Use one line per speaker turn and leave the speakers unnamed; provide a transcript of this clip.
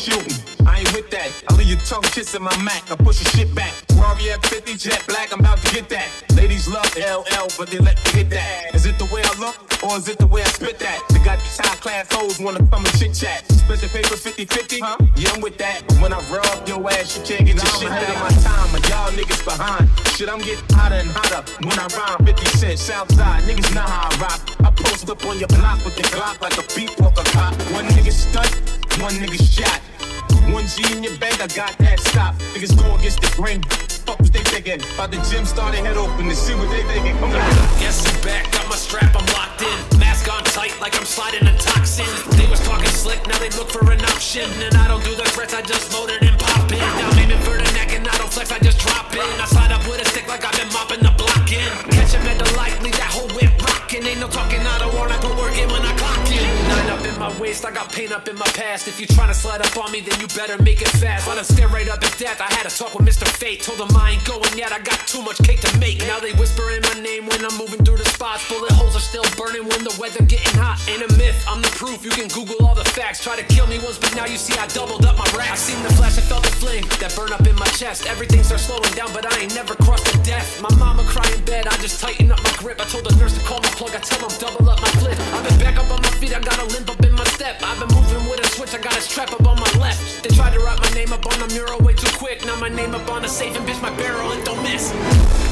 shooting. I ain't with that. I leave your tongue kissing my Mac. I push your shit back. Rory F50, jet black, I'm about to get that. Ladies love LL, but they let me hit that. Is it the way I look, or is it the way I spit that? They got these high class hoes wanna come and chit chat. Split the paper 50-50, huh? Yeah, I'm with that. But when I rub your ass, you can't get your shit ahead of my time. And y'all niggas behind. Shit, I'm getting hotter and hotter. When I rhyme 50 Cent, Southside, niggas know how I rock. I post up on your block with the Glock like a beat walker cop. One nigga stunt, one nigga shot. 1G in your bank, I got that stop. Niggas go against the grain. Fuck what they thinking. About the gym started head open to see what they thinking. Come on.
Guess who's back? Got my strap, I'm locked in. Mask on tight like I'm sliding a toxin. They was talking slick, now they look for an option. And I don't do the threats, I just load it and pop in. Now I'm aiming for the neck and I don't flex, I just drop in. I slide up with a stick like I've been mopping the block in. Catch him at the light, leave that whole whip rockin'. Ain't no talking out of war, I put work in when I clock in. 9 up in my waist, I got pain up in my past. If you tryna slide up on me, then you better make it fast. Let him stare right up at death. I had a talk with Mr. Fate. Told him I ain't going yet, I got too much cake to make. Now they whispering my name when I'm moving through the spots. Bullet holes are still burning when the weather getting hot. Ain't a myth, I'm the proof, you can Google all the facts. Try to kill me once, but now you see I doubled up my racks. I seen the flash, I felt the flame that burn up in my chest. Everything starts slowing down, but I ain't never crossed to death. My mama cry in bed, I just tighten up my grip. I told the nurse to call my plug, I tell them double up my flip. I've been back up on my feet, I got a limp up in my step. I've been moving with a switch, I got a strap up on my left. They tried to write my name up on the mural way too quick. Now my name up on the safe and bitch, my barrel, it don't miss.